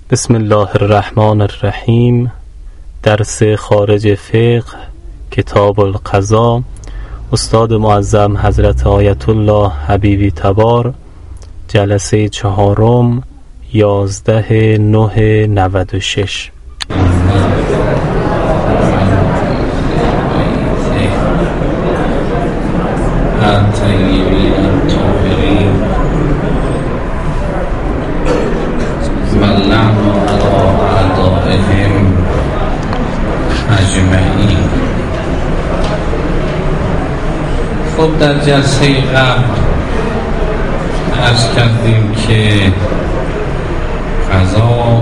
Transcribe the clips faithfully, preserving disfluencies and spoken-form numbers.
بسم الله الرحمن الرحیم. درس خارج فقه، کتاب القضا، استاد معظم حضرت آیت الله حبیبی تبار، جلسه چهارم، یازده نه نود و شش. خب در جلسه قبل عرض کردیم که قضا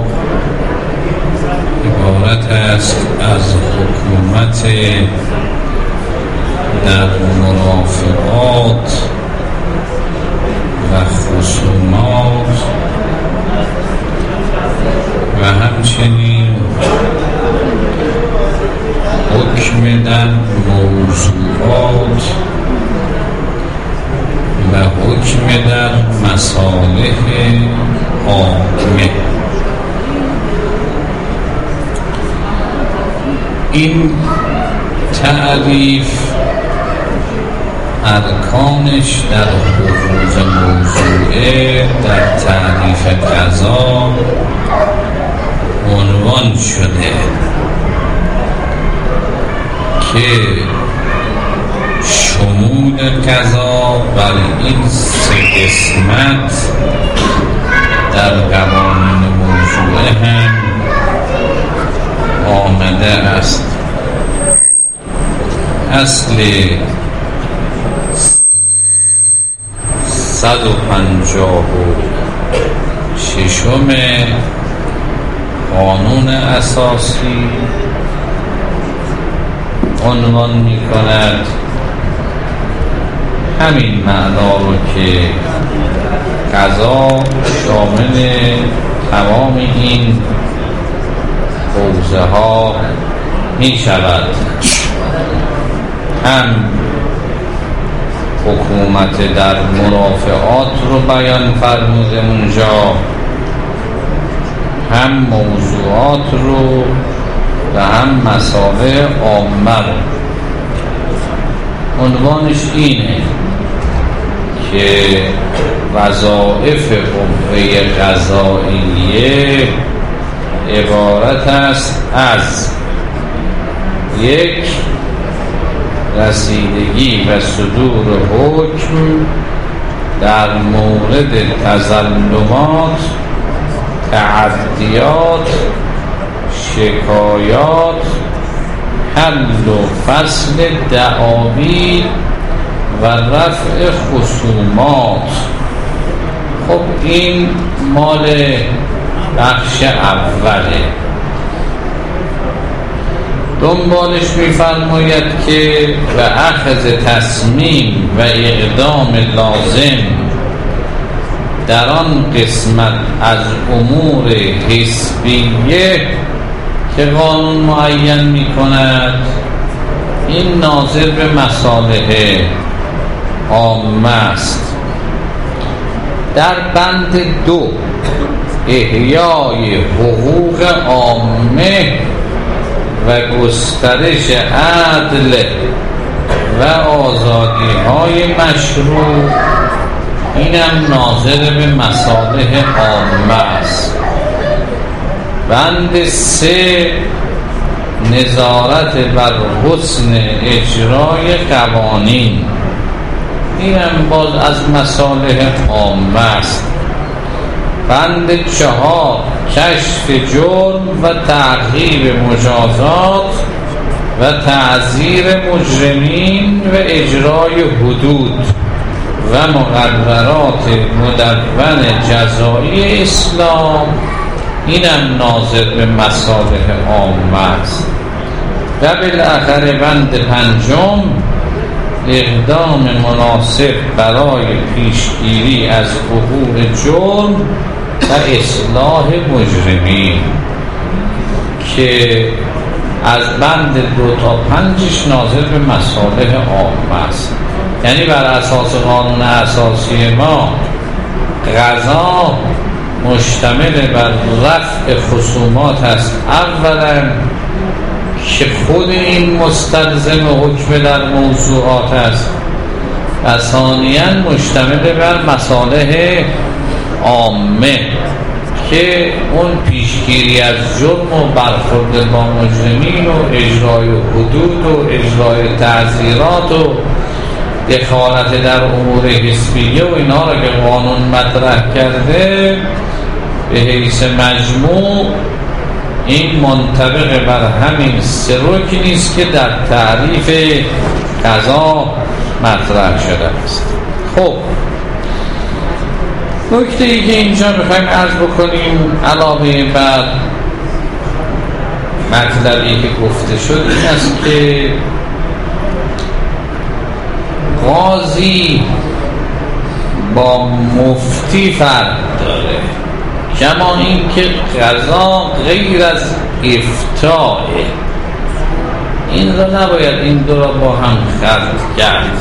عبارت است از حکومت در مرافعات و خصومات و همچنین حکم در موضوعات و حکم در مصالح عامه. این تعریف ارکانش در حقوق موضوعه در تعریف قضا عنوان شده که شمول قضا بر این سه قسمت در قوانین موضوعه هم آمده است. اصل صد و پنجاه و ششم قانون اساسی عنوان می کند همین معنا رو که قضا شامل تمام این حوزه ها می شود، هم حکومت در مرافعات رو بیان فرموده اونجا، هم موضوعات رو و هم مسائل عامه رو. عنوانش اینه که وظایف قوه قضائیه عبارت است از یک، رسیدگی و صدور حکم در مورد تظلمات، تعدیات، شکایات، حل و فصل دعاوی و رفع خصومات. خب این مال بخش اوله. دنبالش می‌فرماید که به اخذ تصمیم و اقدام لازم در آن قسمت از امور حسبیه که قانون معین می کند، این ناظر به مصالح عامه است. در بند دو، احیای حقوق عامه و گسترش عدل و آزادی های مشروع، اینم ناظر به مصالح عامه است. بند سه، نظارت بر حسن اجرای قوانین، اینم باز از مصالح عامه است. بند چهار، کشف جرم و تغییر مجازات و تعزیر مجرمین و اجرای حدود و مقررات مدون جزایی اسلام، اینم ناظر به مصالح عامه است. و بالاخره بند پنجم، اقدام مناسب برای پیشگیری از ظهور جرم و اصلاح مجرمین که از بند دو تا پنجش ناظر به مصالح عامه است. یعنی بر اساس قانون اساسی ما قضا مشتمل بر رفع خصومات است، اولا که خود این مستلزم حکم در موضوعات است و ثانیاً مشتمل بر مصالح عامه که اون پیشگیری از جرم و برخورد با مجرمین و اجرای حدود و اجرای تعزیرات و دخالت در امور حزبیه و اینا را که قانون مطرح کرده به حیث مجموع این منطبق بر همین سه رکنی است که در تعریف قضا مطرح شده است. خب نکته ای که اینجا میخوایم عرض بکنیم علاوه بر مطلبی که گفته شد این است که قاضی با مفتی فرق داره، کما این که قضا غیر از افتاء، این را نباید این دو را با هم خلط کرد.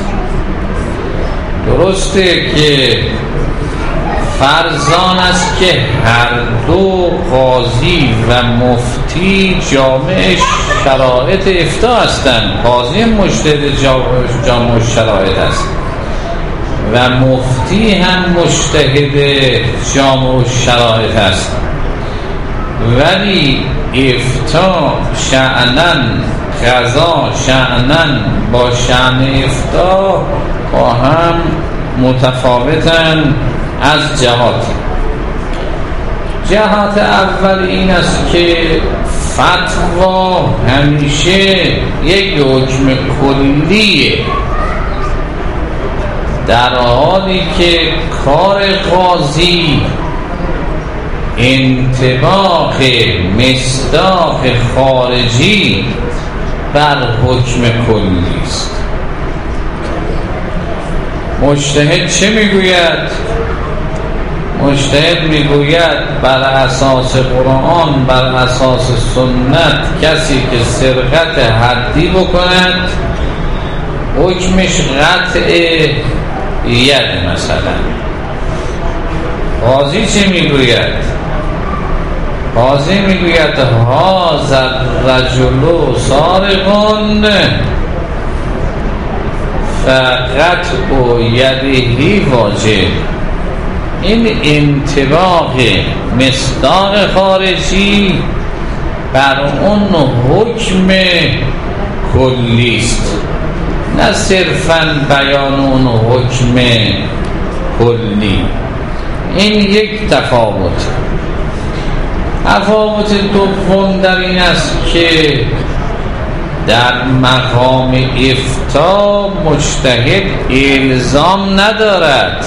درسته که فرضان است که هر دو قاضی و مفتی جامع شرایط افتاء هستند. قاضی مجتهد جامع شرایط است و مفتی هم مجتهد جامع شرایط است، ولی افتاء شأناً قضا شأناً با شأن افتاء با هم متفاوتن از جهات. جهات اول این است که فتوا همیشه یک حکم کلیه، در حالی که کار قاضی انطباق مصداق خارجی بر حکم کلی است. مجتهد چه میگوید؟ مجتهد میگوید بر اساس قرآن، بر اساس سنت کسی که سرقت حدی بکند حکمش قطع ید مثلا. قاضی چه میگوید؟ قاضی میگوید هذا الرجل سارق فقطع یده واجب. این انطباق مصداق خارجی بر اون حکم کلی است، نه صرفاً بیان اون حکم کلی. این یک تفاوت. تفاوت دوم در این است که در مقام افتاء مجتهد الزام ندارد،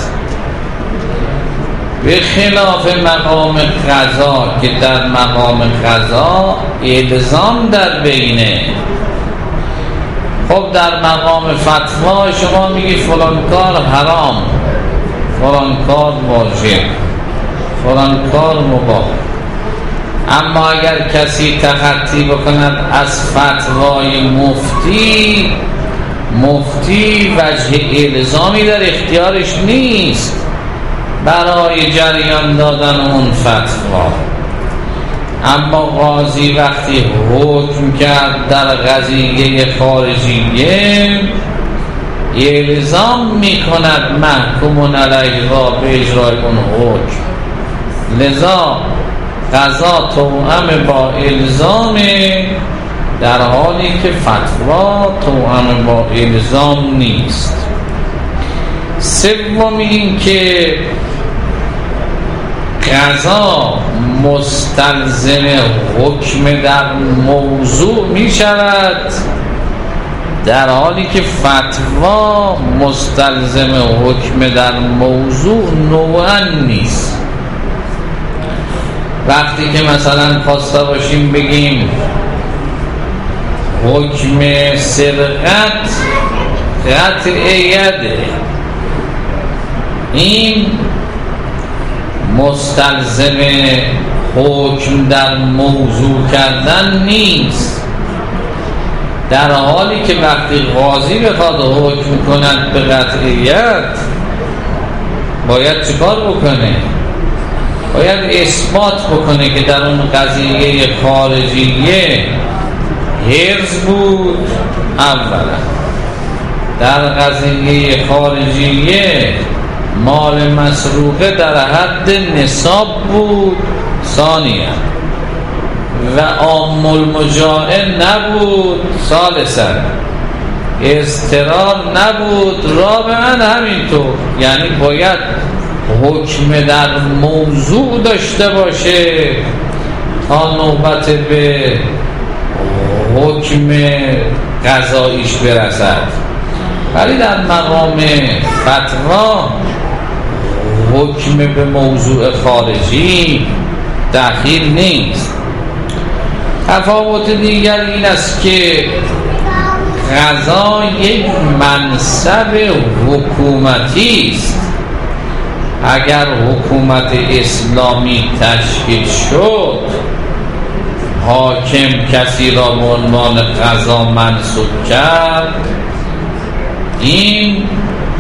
به خلاف مقام قضا که در مقام قضا الزام در بینه. خب در مقام فتوا شما میگی فلان کار حرام، فلان کار واجب، فلان کار مباح. اما اگر کسی تخطی بکند از فتوای مفتی، مفتی وجه الزامی در اختیارش نیست برای جریان دادن اون فتوا. اما قاضی وقتی حکم کرد در قضیه خارجیه الزام میکند محکوم علیه را به اجرای اون حکم، لذا قضا توأم با الزام، در حالی که فتوا توأم با الزام نیست. سوم این که قضا مستلزم حکم در موضوع می شود، در حالی که فتوا مستلزم حکم در موضوع نوعا نیست. وقتی که مثلا خواسته باشیم بگیم حکم سرقت قطع یده، این مستلزم حکم در موضوع کردن نیست، در حالی که وقتی قاضی بخواد حکم کند به قطعیت باید چیکار بکنه؟ باید اثبات بکنه که در اون قضیه خارجیه حرز بود اولا، در قضیه خارجیه مال مسروقه در حد نصاب بود ثانیا، و عام المجاعه نبود ثالثا، اضطرار نبود رابعا همینطور. یعنی باید حکم در موضوع داشته باشه تا نوبت به حکم قضاییش برسد، ولی در مقام فتوا حکم به موضوع خارجی دخیل نیست. تفاوت دیگر این است که قضا یک منصب حکومتی است. اگر حکومت اسلامی تشکیل شد، حاکم کسی را به عنوان قضا منصوب کرد، این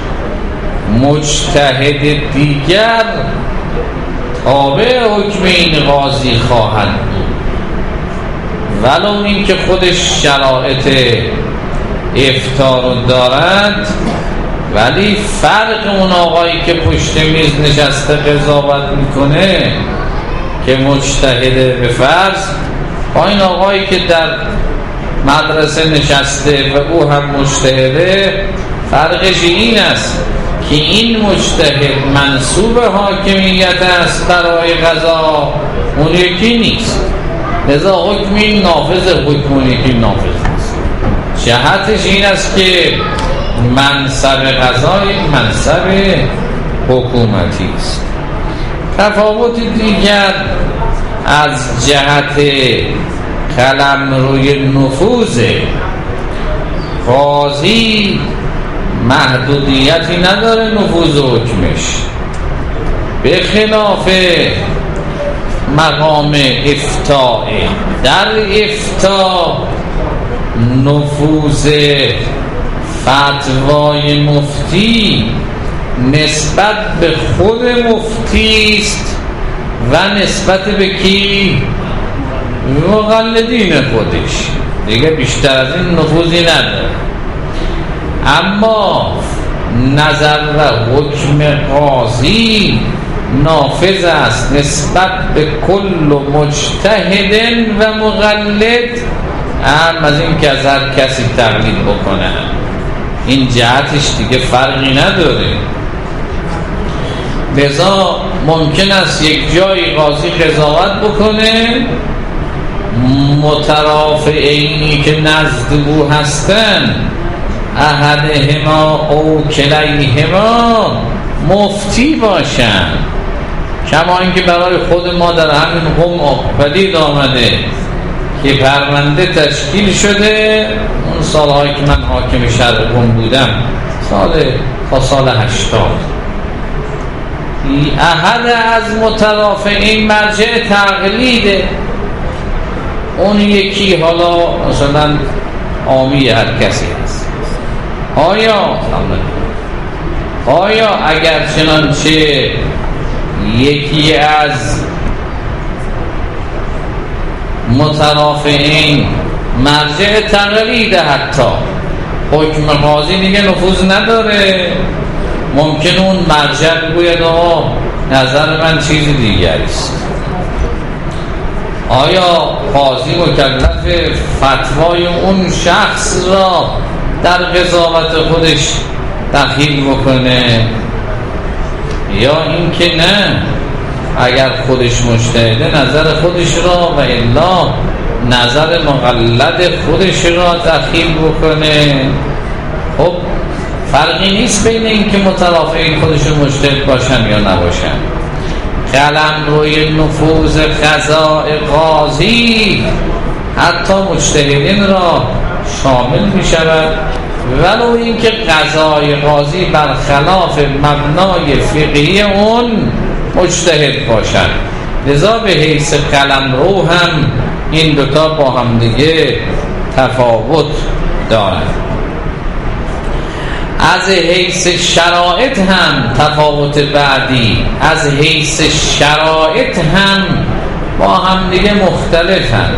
مجتهد دیگر تابع حکم این قاضی خواهد بود، ولو این که خودش شرایط افتار رو دارد، ولی فرق اون آقایی که پشت میز نشسته قضاوت میکنه که مجتهده به فرض، با این آقایی که در مدرسه نشسته و او هم مجتهده، فرقش این است که این مجتهد منصوب حاکمیت است برای قضا، اون یکی نیست، لذا حکم این نافذ، حکم اون یکی نافذ نیست. جهتش این است که منصب قضا یک منصب حکومتی است. تفاوت دیگر از جهت قلمروی نفوذ، قاضی محدودیتی نداره نفوذ حکمش، به خلاف مقام افتاء. در افتاء نفوذ فتوای مفتی نسبت به خود مفتی است و نسبت به کی؟ مقلدین خودش، دیگه بیشتر از این نفوذی نداره. اما نظر و حکم قاضی نافذ است نسبت به کل مجتهد و مقلد، هم از این که از هر کسی تقلید بکنه. این جهتش دیگه فرقی نداره. لذا ممکن است یک جایی قاضی قضاوت بکنه، مترافعینی که نزد او هستن احدهما او کلیهما مفتی باشن، کما اینکه برای خود ما در همین قم پدید آمده که پرونده تشکیل شده. اون سالهایی که من حاکم شهر قم بودم، سال تا سال هشتاد، احد از مترافعین مرجع تقلیده، اون یکی حالا مثلا عامی هر کسی هست. آیا آیا اگر چنانچه یکی از مترافعین مرجع تقلیده، حتی حکم قاضی دیگه نفوذ نداره، ممکن اون مرجع بگوید آقا نظر من چیز دیگری است. آیا قاضی مکلف فتوای اون شخص را در قضاوت خودش دخیل بکنه یا اینکه نه، اگر خودش مجتهده نظر خودش را و الا نظر مقلد خودش را دخیل بکنه؟ خب فرقی نیست بین اینکه مترافعین خودشون مجتهد باشن یا نباشن. قلمروی نفوذ قضاء قاضی حتی مجتهدین را شامل می شود، ولو اینکه قضای قاضی برخلاف مبنای فقهی اون مجتهد باشد. لذا به حیث قلمرو هم این دوتا با هم دیگه تفاوت دارند. از حیث شرایط هم تفاوت بعدی، از حیث شرایط هم با هم دیگه مختلفن.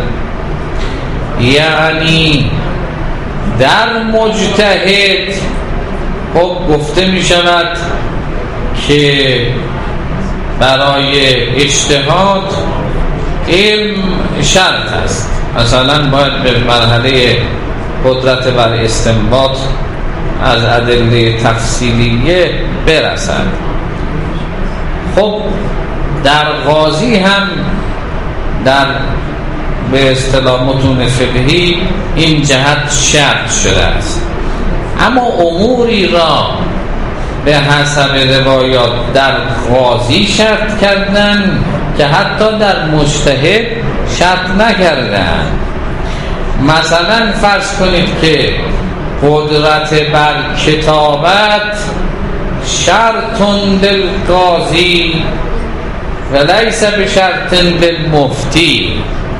یعنی در مجتهد خب گفته می شود که برای اجتهاد علم شرط است، مثلا باید به مرحله قدرت بر استنباط از ادله تفصیلیه برسد. خب در قاضی هم در به اصطلاح متون فقهی این جهت شرط شده است، اما اموری را به حسب روایات در قاضی شرط کردن که حتی در مجتهد شرط نکردن. مثلا فرض کنید که قدرت بر کتابت شرط للقاضی ولیس بشرط للمفتی،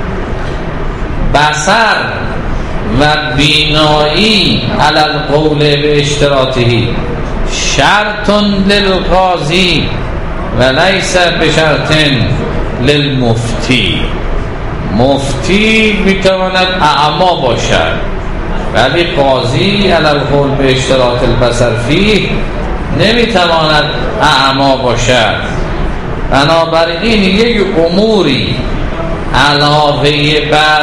بصر و بینایی علی القول به اشتراطه شرط للقاضی ولیس بشرط للمفتی. مفتی میتواند اعما باشد ولی قاضی علی القول به اشتراط البصر فیه نمیتواند اعما باشد. بنابراین یک اموری علاوه بر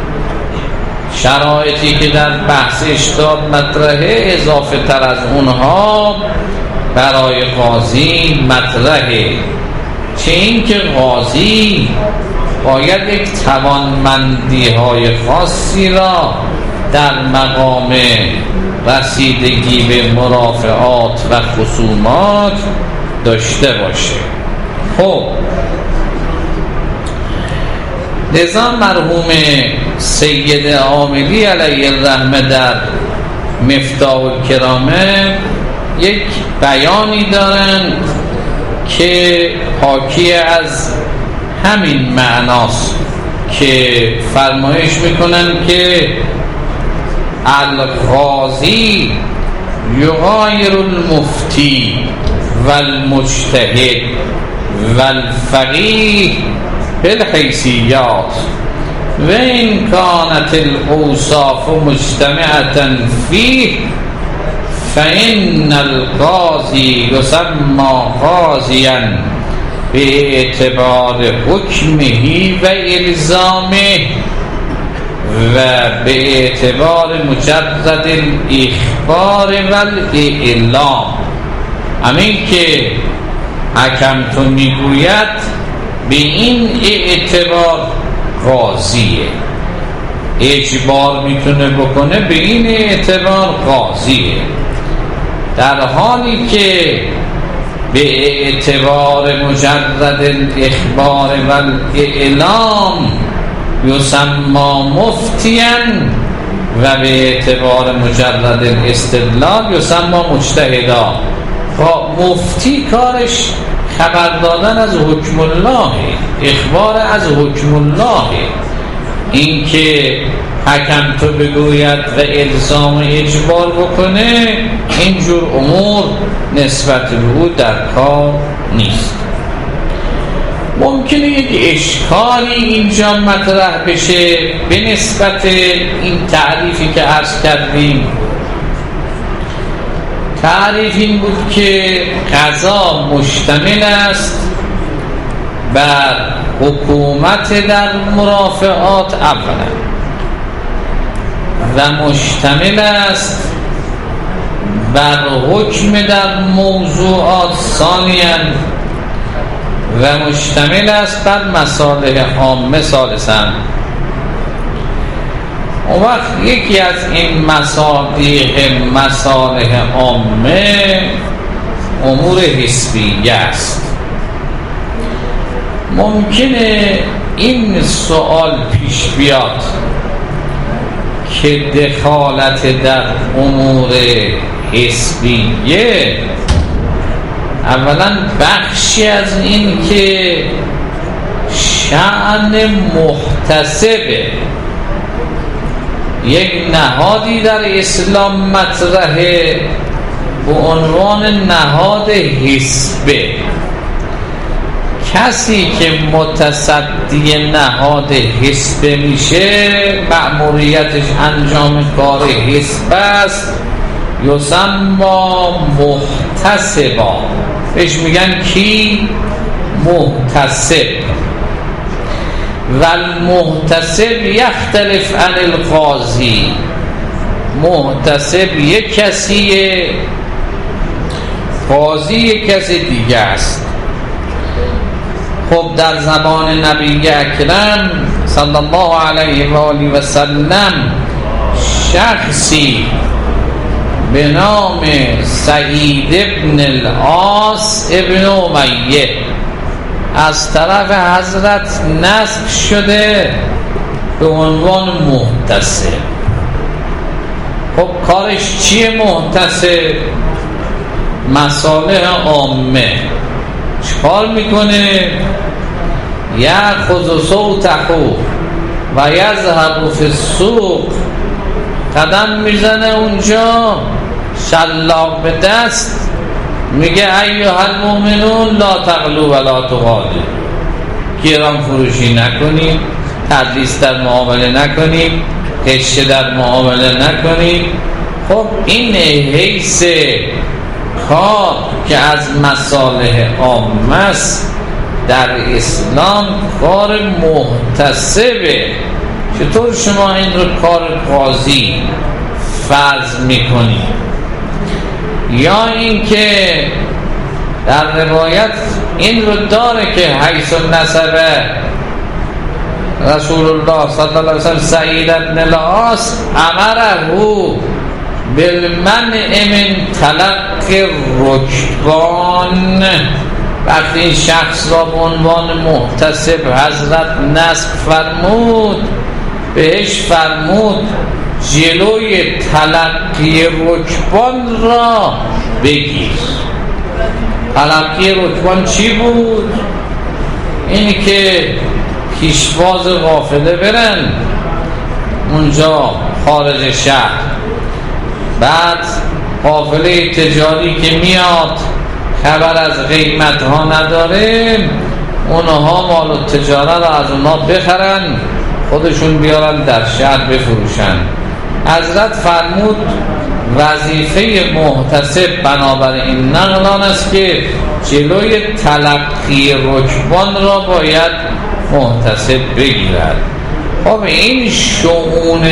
شرایطی که در بحث اشتهاد مطرحه اضافه تر از اونها برای قاضی مطرحه، چه این که قاضی باید یک توانمندی های خاصی را در مقام رسیدگی به مرافعات و خصومات داشته باشه. خب لذا مرحوم سید عاملی علیه الرحمه در مفتاح الکرامه یک بیانی دارند که حاکی از همین معناست که فرمایش میکنن که القاضی یغایر المفتی والمجتهد والفقیه بالحیثیات و این کانت الاوصاف مجتمعة فیه فإن القاضی یسمى قاضیا باعتبار حکمه و الزامه و به اعتبار مجرد الاخبار و الاعلام. همین که حکم تو میگوید به این اعتبار قاضیه، اجبار میتونه بکنه به این اعتبار قاضیه، در حالی که به اعتبار مجرد الاخبار و الاعلام یسمى مفتیا و به اعتبار مجرد الاستدلال یسمى مجتهدا. مفتی کارش خبر دادن از حکم الله، اخبار از حکم الله، این که حکم تو بگوید و الزام اجبار بکنه اینجور امور نسبت به او در کار نیست. ممکنه یک اشکالی اینجا مطرح بشه به نسبت این تعریفی که عرض کردیم. تعریف این بود که قضا مشتمل است بر حکومت در مرافعات اولا و مشتمل است بر حکم در موضوعات ثانیا و مشتمل است بر مصالح عامه ثالثا. اون وقت یکی از این مصالح مصالح عامه امور حسبیه است. ممکنه این سوال پیش بیاد که دخالت در امور حسبیه اولا بخشی از این که شأن محتسبه، یک نهادی در اسلام مطرحه به عنوان نهاد حسبه. کسی که متصدی نهاد حسبه میشه، مأموریتش انجام کار حسب است، یسما محتسبا، بهش میگن کی؟ محتسب. و المحتسب یختلف عن القاضی، محتسب یک کسیه، قاضی یک کسی دیگه است. خب در زمان نبی اکرم صلی الله علیه و آله و سلم شخصی به نام سعید ابن العاص ابن امیه از طرف حضرت نصب شده به عنوان محتسب. خب کارش چیه محتسب؟ مصالح عامه. چکار میکنه؟ یأخذ صوته و یذهب فی السوق، قدم میزنه اونجا، شلاق به دست، میگه ایها المؤمنون لا تغلوا ولا تغالوا، گران فروشی نکنید، تدلیس در معامله نکنید، غش در معامله نکنید. خب این حیث کار که از مصالح عامه است در اسلام کار محتسبه. چطور شما این رو کار قاضی فرض میکنید؟ یا اینکه در روایت این رو داره که حیث نسبه رسول الله صلی الله علیه وسلم سعید ابن العاص امره بالمنع من تلقی رکبان. وقتی این شخص را به عنوان محتسب حضرت نصب فرمود، بهش فرمود جلوی تلقی رکبان را بگیر. تلقی رکبان چی بود؟ اینی که پیشواز قافله برن اونجا خارج شهر، بعد قافله تجاری که میاد خبر از قیمت ها نداره، اونها مال و تجاره را از اونها بخرن، خودشون بیارن در شهر بفروشن. حضرت فرمود وظیفه محتسب بنابر این نقلان است که جلوی تلقی رکبان را باید محتسب بگیرد. خب این شؤون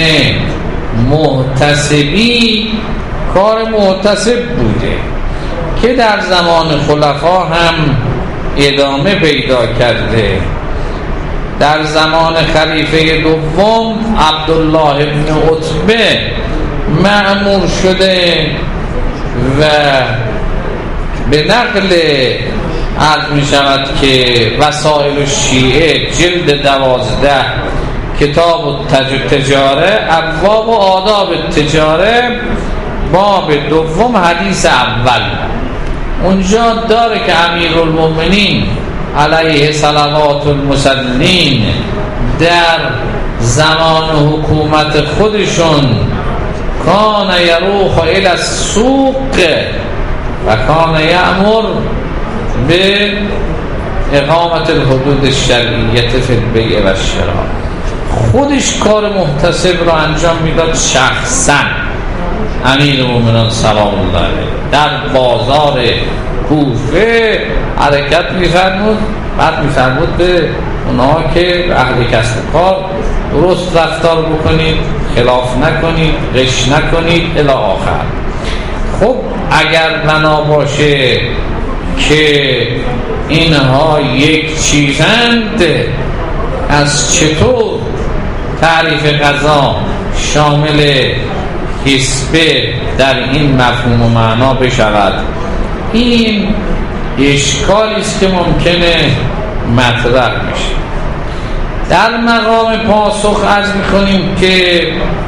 محتسبی کار محتسب بوده که در زمان خلفا هم ادامه پیدا کرده. در زمان خلیفه دوم عبدالله ابن عتبه مأمور شده و به نقل عرض می شود که وسائل الشیعه جلد دوازده کتاب تجاره ابواب و آداب تجاره باب دوم حدیث اول اونجا داره که امیرالمومنین علیه صلوات المسلمین در زمان حکومت خودشون کان یروح الی السوق و کان یأمر به اقامت الحدود الشرعیه فی البیع و الشراء. خودش کار محتسب را انجام میداد شخصا امیر مومنان سلام الله علیه در بازار کوفه حرکت میفرمود. بعد میفرمود به اونها که اهل کسب و کار درست رفتار بکنید، خلاف نکنید، غش نکنید الی آخر. خب اگر بنا باشه که اینها یک چیزند، از چطور تعریف قضا شامل حسبه در این مفهوم و معنا بشود؟ این اشکالی است که ممکنه مطرح میشه. در مقام پاسخ عرض میکنیم که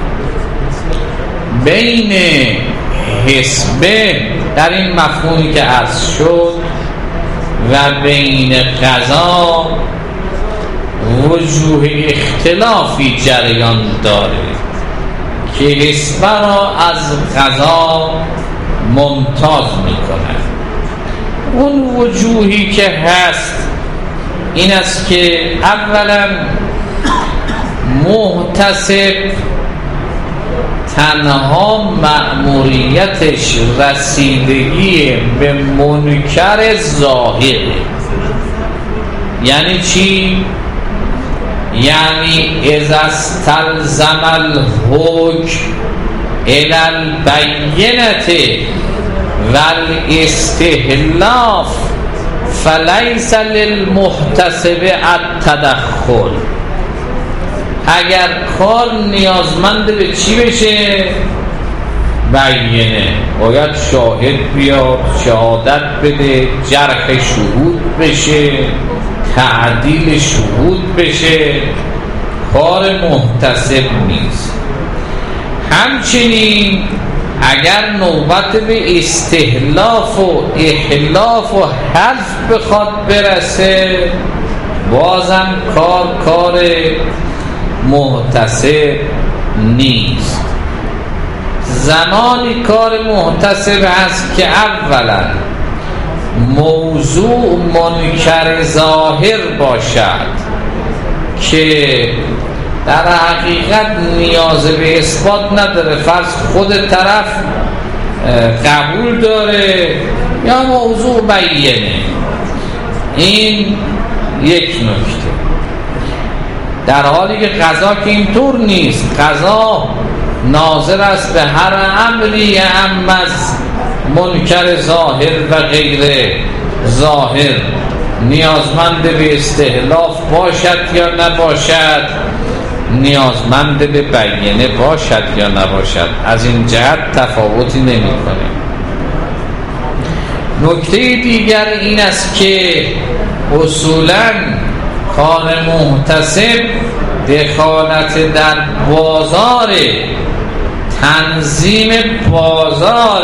بین حسبه در این مفهومی که عرض شد و بین قضا وجوه اختلافی جریان داره که حسبه را از قضا ممتاز میکنه. اون وجوهی که هست این است که اولا محتسب تنها مأموریتش رسیدگی به منکر ظاهره. یعنی چی؟ یعنی اذا استلزم الحکم الی البینة والاستحلاف فلیس للمحتسب التدخل. اگر کار نیازمند به چی بشه؟ بینه، باید شاهد بیاد، شهادت بده، جرح شهود بشه، تعدیل شهود بشه، کار محتسب نیست. همچنین اگر نوبت به استحلاف و احلاف و حلف بخواد برسه، بازم کار کار محتسب نیست. زمانی کار محتسب هست که اولا موضوع منکر ظاهر باشد که در حقیقت نیاز به اثبات نداره، فرض خود طرف قبول داره، یا موضوع بیانه. این یک نکته. در حالی که قضا که اینطور نیست، قضا ناظر است به هر امری اعم از منکر ظاهر و غیر ظاهر، نیازمند به استحلاف باشد یا نباشد، نیازمند به بیانه باشد یا نباشد. از این جهت تفاوتی نمی کنه. نکته دیگر این است که اصولاً کار محتسب دخالت در بازار، تنظیم بازار،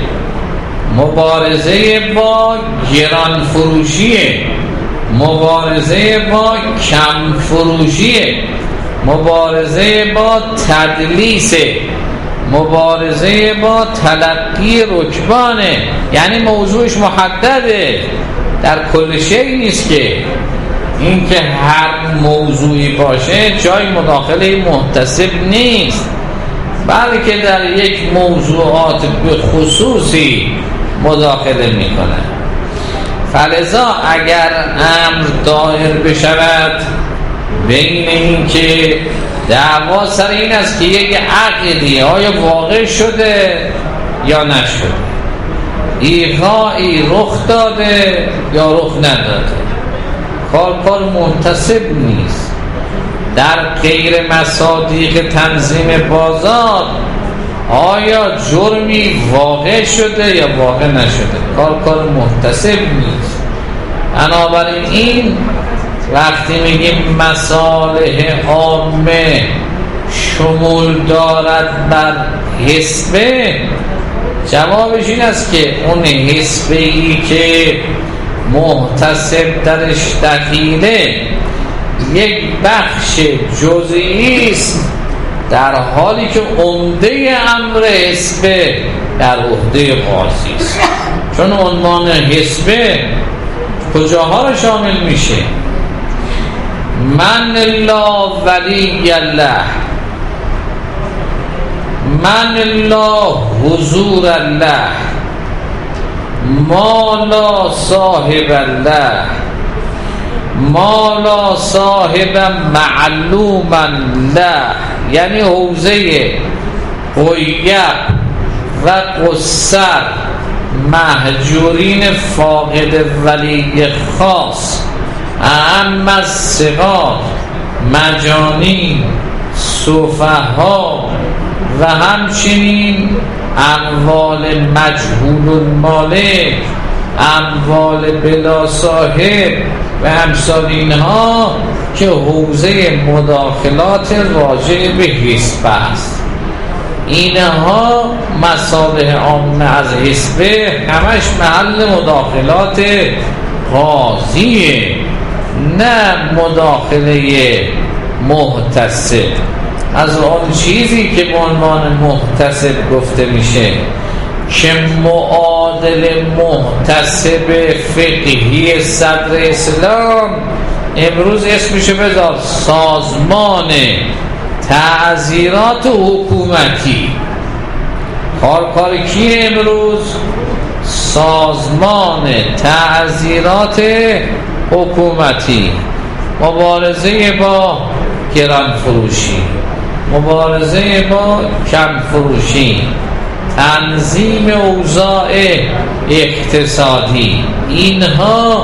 مبارزه با گران فروشیه، مبارزه با کم فروشیه، مبارزه با تدلیس، مبارزه با تلقی رکبانه. یعنی موضوعش محدده، در کل شیء نیست که این که هر موضوعی باشه جای مداخله محتسب نیست، بلکه در یک موضوعات به خصوصی مداخله میکنه. فلذا اگر امر دایر بشود بین این که دعوا سر این است که یک عقدی آیا واقع شده یا نشده، ایقاعی رخ داده یا رخ نداده، کار کار منتسب نیست. در غیر مصادیق تنظیم بازار آیا جرمی واقع شده یا واقع نشده، کار کار محتسب نیست. بنابراین این وقتی میگیم مصالح عامه شمول دارد بر حسبه، جوابش این است که اون حسبه‌ای که محتسب درش دخیله یک بخش جزئی است، در حالی که عمده امر حسبه در عهده قاضی است. چون عنوان حسبه کجاها رو شامل میشه؟ من الله ولی الله، من الله حضور الله، ما لا صاحب الله، ما لا صاحب معلوم الله. یعنی حوزه غیب و قصر، مهجورین فاقد ولی خاص، اعم از صغار، مجانین، سفها و همچنین اموال مجهول المالک، اموال بلا صاحب و امثال اینها که حوزه مداخلات راجع به حسب است. اینها مصالح عامه از حسبه همش محل مداخلات قاضیه، نه مداخله محتسب. از آن چیزی که به عنوان محتسب گفته میشه که معادل محتسب فقهی صدر اسلام امروز اسمشو بذار سازمان تعزیرات حکومتی. کار کار کیه امروز؟ سازمان تعزیرات حکومتی. مبارزه با گران فروشی، مبارزه با کم فروشی، تنظیم اوضاع اقتصادی، اینها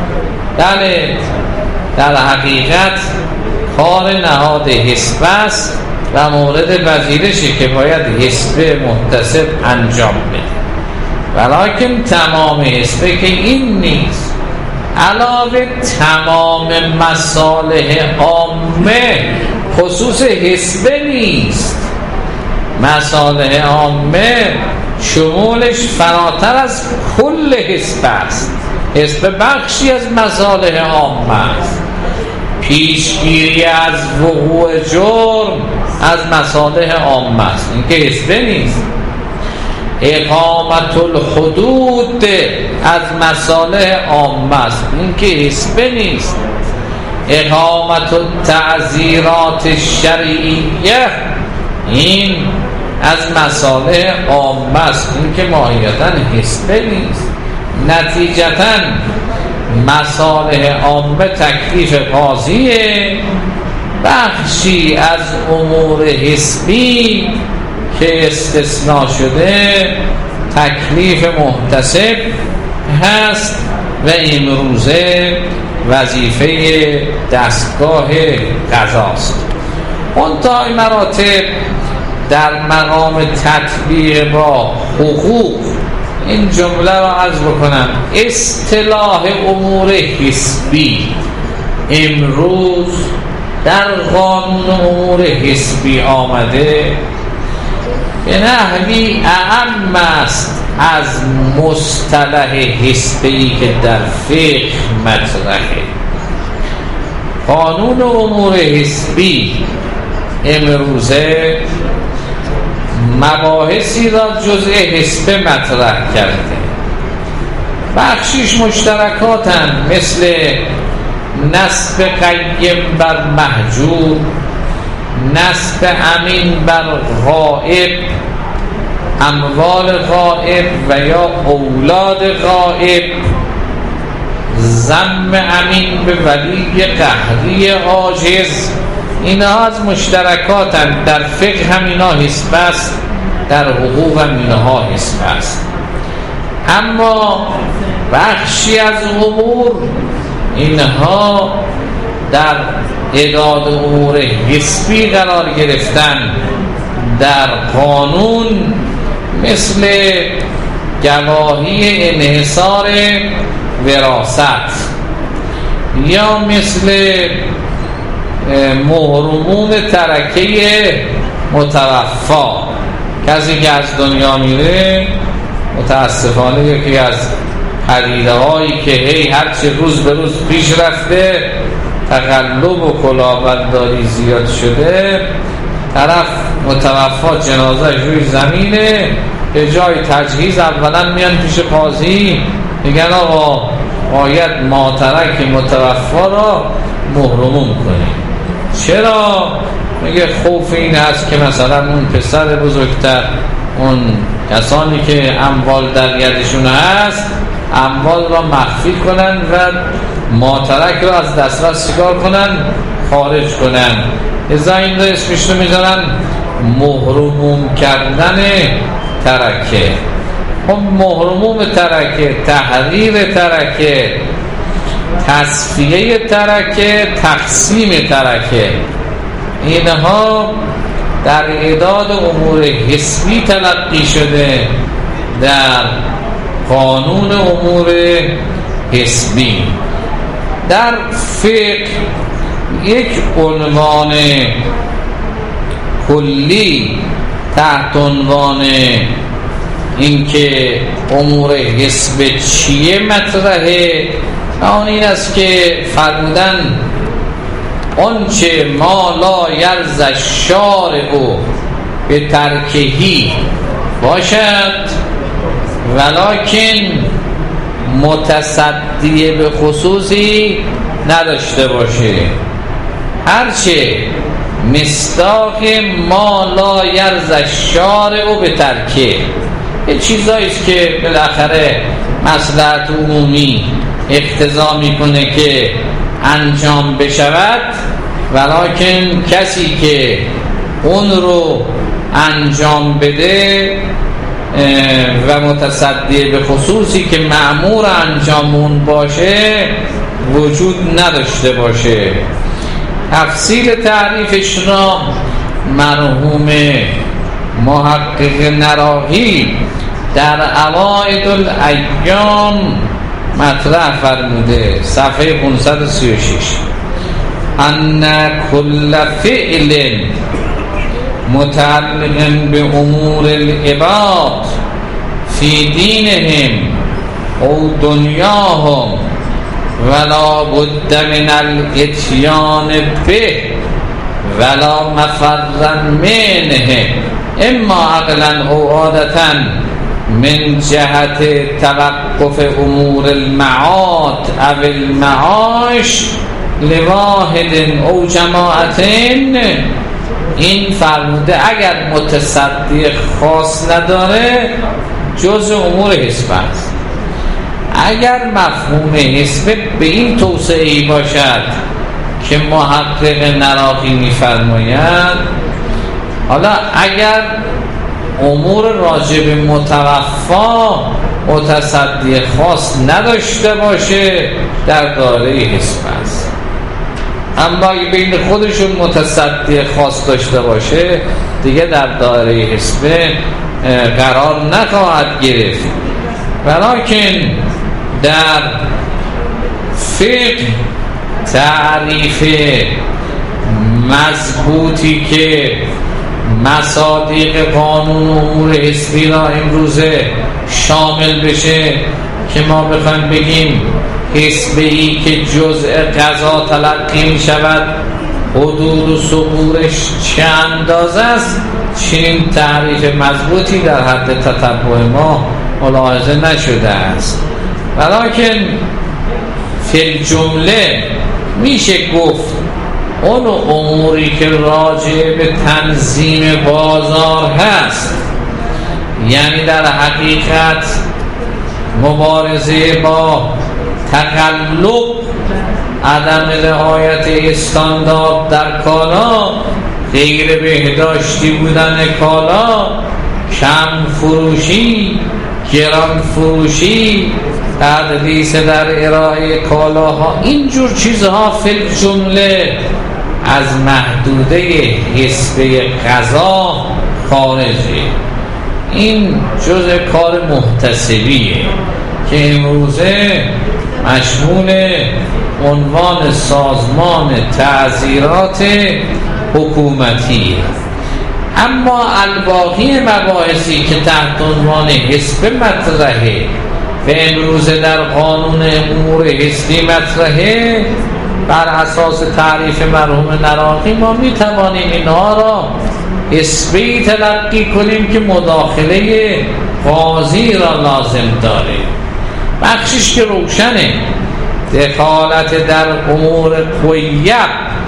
بله در حقیقت کار نهاد حزب است و مورد پذیرشی که باید حزب محتسب انجام بده. ولیکن تمام حزب که این نیست، علاوه تمام مصالح عامه خصوص حزب نیست. مصالح عامه شمولش فراتر از کل حزب است. حزب بخشی از مصالح عامه است. پیشگیری از وقوع جرم از مصالح عامه است، این که حزب نیست. اقامت الحدود از مصالح عامه است، این که حزب نیست. اقامت التعزیرات الشرعیه این از مصالح عامه است، این که ماهیتاً حزب نیست. نتیجتاً مصالح عامه تکلیف قاضیه، بخشی از امور حزبی که استثناء شده تکلیف محتسب هست و امروزه وظیفه دستگاه قضاست. منتهای مراتب در مقام تطبیق با حقوق این جمله را عرض بکنم، اصطلاح امور حزبی امروز در قانون امور حزبی آمده به نحوی اعم است از مصطلح حزبی که در فقه مطرحه. قانون امور حزبی امروزه مباحثی را جزء حزب مطرح کرده، بخشیش مشترکاتن مثل نصب قیم بر محجور، نصب امین بر غائب، اموال غائب و یا اولاد غائب، ضم امین به ولی قهری عاجز. اینا از مشترکاتن، در فقه هم اینا حزب است، در حقوق هم اینها حزب است. اما بخشی از امور اینها در اعداد امور حزبی قرار گرفتن در قانون، مثل گواهی انحصار وراثت یا مثل مهرموم ترکه متوفا. کسی که از دنیا میره متاسفانه یکی از پدیده هایی که هی هرچه روز به روز پیش رفته تقلب و کلاهبرداری زیاد شده، طرف متوفا جنازه روی زمینه، به جای تجهیز اولا میان پیش قاضی میگن آقا باید ماترک متوفا را مهرموم کنیم. چرا؟ میگه خوف این هست که مثلا اون پسر بزرگتر، اون کسانی که اموال در یدشون هست، اموال را مخفی کنن و ماترک را از دسترس چیکار کنن؟ خارج کنن. ازا این را اسمش رو میذارن مهرموم کردن ترکه. خب مهرموم ترکه، تحریر ترکه، تصفیه ترکه، تقسیم ترکه، اینها در اعداد امور حزبی تلقی شده در قانون امور حزبی. در فقه یک عنوان کلی تحت عنوان اینکه امور حزب چیه مطرحه، آن این است که فرمودن آنچه ما لا یرضی الشارع به ترکهی باشد ولکن متصدی به خصوصی نداشته باشه، هرچه مصداق ما لا یرضی الشارع به ترکه، یه چیزاییست که بالاخره مصلحت عمومی اقتضا میکنه که انجام بشود، ولکن کسی که اون رو انجام بده و متصدی به خصوصی که مأمور انجام اون باشه وجود نداشته باشه. تفصیل تعریفش را مرحوم محقق نراحی در عوائد الایام مطرح فرموده، صفحه پانصد و سی و شش: ان کل فعل متعلق به امور العباد فی دینهم او دنیاهم ولا بد من الاتیان به ولا مفر منه اما عقلا او عادتا من جهت توقف امور المعاد او المعاش لواحد او جماعتین. این فرموده اگر متصدی خاص نداره جز امور حسب است. اگر مفهوم حسب به این توسعه‌ای باشد که محقق نراقی می‌فرماید، حالا اگر امور راجب متوفا متصدی خاص نداشته باشه در دایره حسب است، اما اگه بین خودشون متصدی خاص داشته باشه دیگه در دایره حسب قرار نخواهد گرفت. ولکن در فقه تعریف مضبوطی که مصادیق قانون و امور حسبی را امروزه شامل بشه که ما بخوایم بگیم حسبی که جزء قضا تلقی می شود حدود و ثبورش چه اندازه است، چنین تعریف مضبوطی در حد تتبع ما ملاحظه نشده است. ولکن فی الجمله میشه گفت اون اموری که راجع به تنظیم بازار هست، یعنی در حقیقت مبارزه با تقلب، عدم رعایت استاندارد در کالا، غیر بهداشتی بودن کالا، کم فروشی، گران فروشی، تدریس در ارائه کالاها، اینجور چیزها فی الجمله از محدوده حسبه قضا خارجه. این جزء کار محتسبیه که امروزه مشمول عنوان سازمان تعزیرات حکومتیه. اما الباقی مباحثی که تحت عنوان حسب مطرحه و امروزه در قانون امور حسبی مطرحه، بر اساس تعریف مرحوم نراقی ما میتوانیم اینها را حسبی تلقی کنیم که مداخله قاضی را لازم داره. بخشش که روشنه، دخالت در امور قیب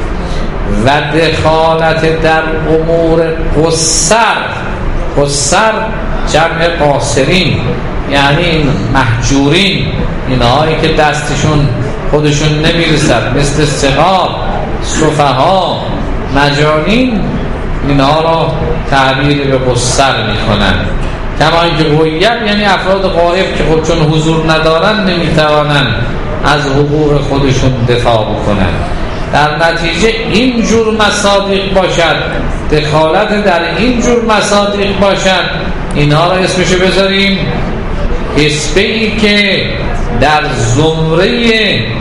و دخالت در امور قصر، قصر جمع قاصرین یعنی محجورین، اینهایی که دستشون خودشون نمیرسد، مثل صغار، سفها، مجانین، اینها را تعبیر به قصر میکنن. کما اینکه غیب یعنی افراد غایب که خود چون حضور ندارن نمیتوانن از حقوق خودشون دفاع بکنن. در نتیجه این جور مصادیق باشد، دخالت در این جور مصادیق باشد، اینها را اسمشو بذاریم حسبه‌ای که در زمره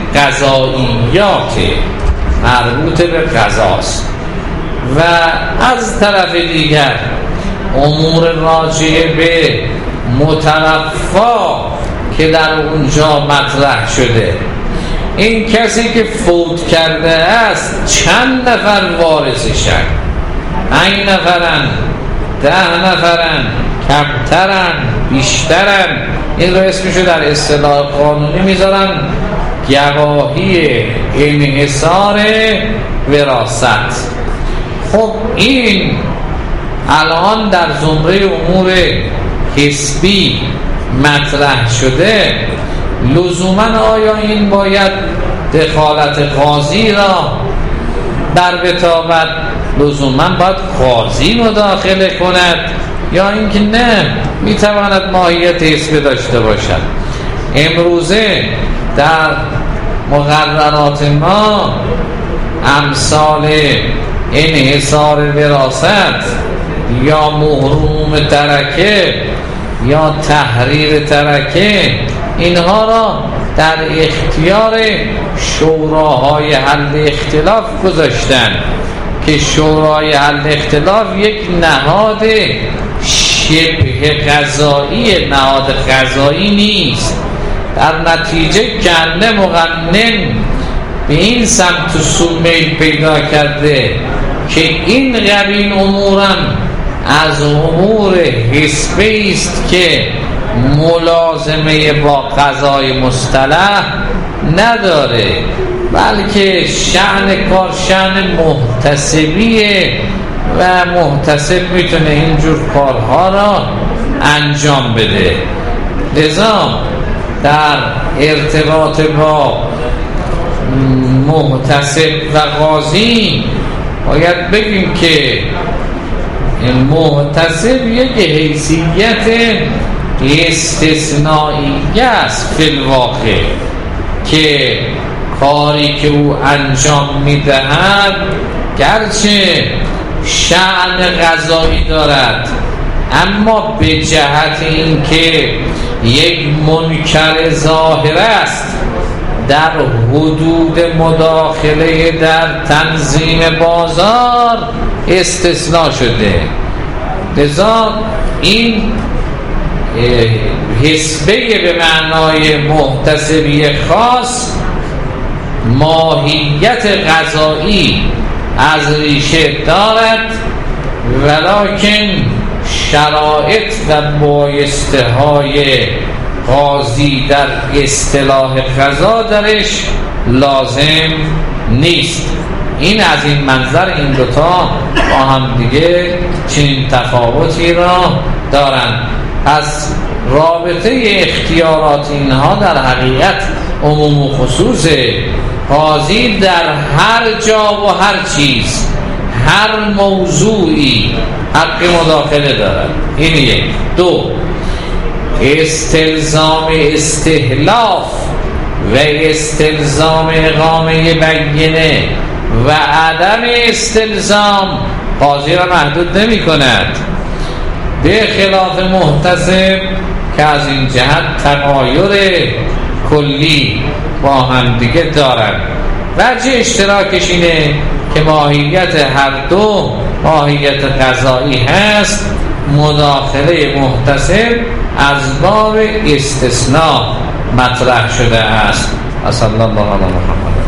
قضاییات مربوط به قضاست. و از طرف دیگر امور راجعه به متوفا که در اونجا مطرح شده، این کسی که فوت کرده است چند نفر وارثشن؟ پنج نفرن ده نفرن، کمترن، بیشترن، این رو اسمشو در اصطلاح قانونی میذارن گواهی انحصار وراثت. خب این الان در زمره امور حسبی مطرح شده، لزوما آیا این باید دخالت قاضی را در بتابت؟ لزوما باید قاضی مداخله کند یا اینکه نه میتواند ماهیت حسبی داشته باشد؟ امروزه در مقررات ما امثال انحصار وراثت یا محروم ترکه یا تحریر ترکه، اینها را در اختیار شوراهای حل اختلاف گذاشتن که شورای حل اختلاف یک نهاد شبه قضایی، نهاد قضایی نیست. در نتیجه کنده مقنن به این سمت و سو میل پیدا کرده که این قبیل امورم از امور حسبی است که ملازمه با قضای مصطلح نداره، بلکه شأن کار شأن محتسبیه و محتسب میتونه اینجور کارها را انجام بده. لذا در ارتباط با محتسب و قاضی باید بگیم که محتسب یک حیثیت استثنایی است فی الواقع، که کاری که او انجام میدهد گرچه شأن قضایی دارد، اما به جهت اینکه یک منکر ظاهر است در حدود مداخله در تنظیم بازار استثناء شده. لذا این حسبه به معنای محتسبی خاص ماهیت قضایی از ریشه دارد، ولکن شرایط و بایسته های قاضی در اصطلاح قضا درش لازم نیست. این از این منظر این دوتا با هم دیگه چنین تفاوتی را دارند. از رابطه اختیارات اینها در حقیقت عموم و خصوص قاضی در هر جا و هر چیز، هر موضوعی حق مداخله دارد. این یک. دو، استلزام استحلاف و استلزام اقامه بینه و عدم استلزام قاضی را محدود نمی کند، به خلاف محتسب که از این جهت تغایر کلی با هم دیگه دارند. وجه اشتراکش اینه که ماهیت هر دو ماهیت قضایی هست. مداخله محتسب از باب استثناء مطرح شده است. صلی الله علیه و محمد.